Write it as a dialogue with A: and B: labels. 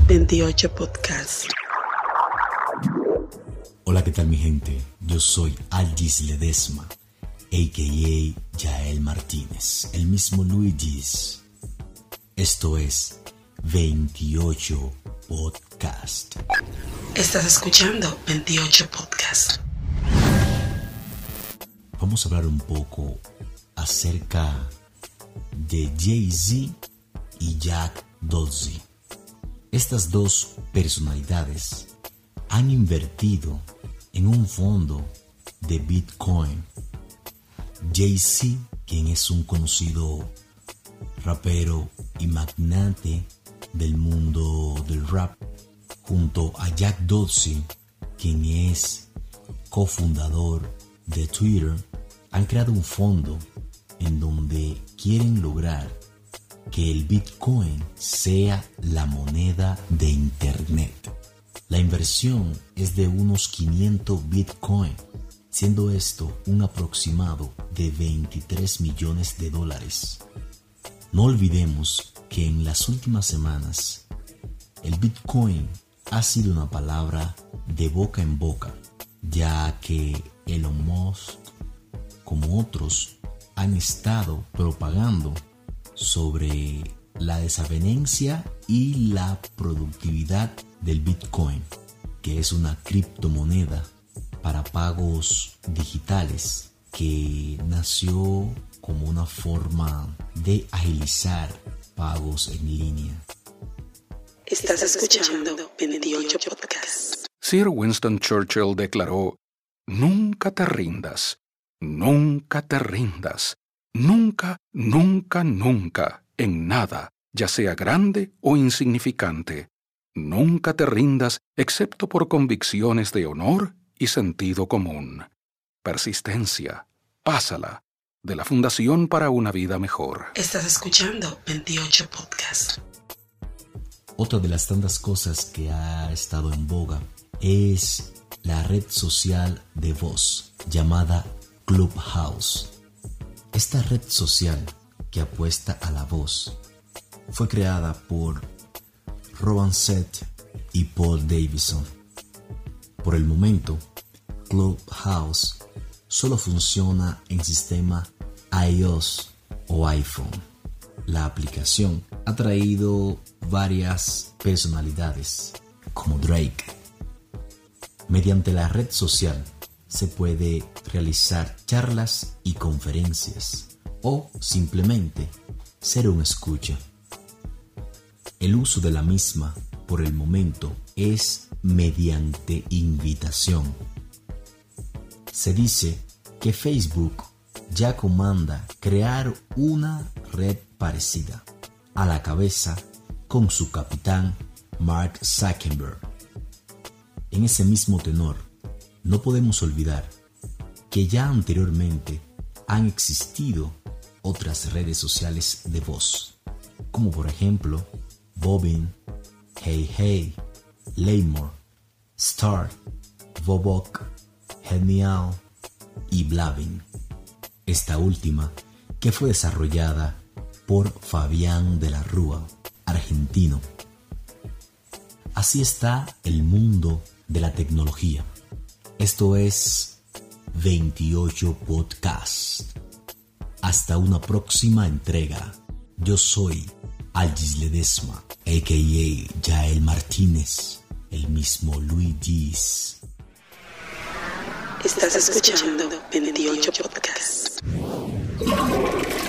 A: 28 Podcast.
B: Hola, ¿qué tal mi gente? Yo soy Aldis Ledesma, a.k.a. Yael Martínez, el mismo Luigis. Esto es 28 Podcast.
A: Estás escuchando 28 Podcast.
B: Vamos a hablar un poco acerca de Jay-Z y Jack Dorsey. Estas dos personalidades han invertido en un fondo de Bitcoin. Jay-Z, quien es un conocido rapero y magnate del mundo del rap, junto a Jack Dorsey, quien es cofundador de Twitter, han creado un fondo en donde quieren lograr que el Bitcoin sea la moneda de Internet. La inversión es de unos 500 Bitcoin, siendo esto un aproximado de $23 millones. No olvidemos que en las últimas semanas el Bitcoin ha sido una palabra de boca en boca, ya que Elon Musk, como otros, han estado propagando sobre la desavenencia y la productividad del Bitcoin, que es una criptomoneda para pagos digitales que nació como una forma de agilizar pagos en línea.
A: Estás escuchando 28 Podcast.
C: Sir Winston Churchill declaró: "Nunca te rindas, nunca te rindas, nunca, nunca, nunca, en nada, ya sea grande o insignificante. Nunca te rindas excepto por convicciones de honor y sentido común". Persistencia, pásala, de la Fundación para una Vida Mejor.
A: Estás escuchando 28 Podcast.
B: Otra de las tantas cosas que ha estado en boga es la red social de voz llamada Clubhouse. Esta red social que apuesta a la voz fue creada por Rowan Seth y Paul Davidson. Por el momento, Clubhouse solo funciona en sistema iOS o iPhone. La aplicación ha traído varias personalidades, como Drake. Mediante la red social se puede realizar charlas y conferencias o simplemente ser un escucha. El uso de la misma por el momento es mediante invitación. Se dice que Facebook ya comanda crear una red parecida, a la cabeza con su capitán Mark Zuckerberg. En ese mismo tenor, no podemos olvidar que ya anteriormente han existido otras redes sociales de voz, como por ejemplo Bobbin, HeyHey, Lemur, Star, Vobok, Genial y Blabbing. Esta última, que fue desarrollada por Fabián de la Rúa, argentino. Así está el mundo de la tecnología. Esto es 28 Podcast. Hasta una próxima entrega. Yo soy Aldis Ledesma, a.k.a. Yael Martínez, el mismo Luigis.
A: Estás escuchando 28 Podcast.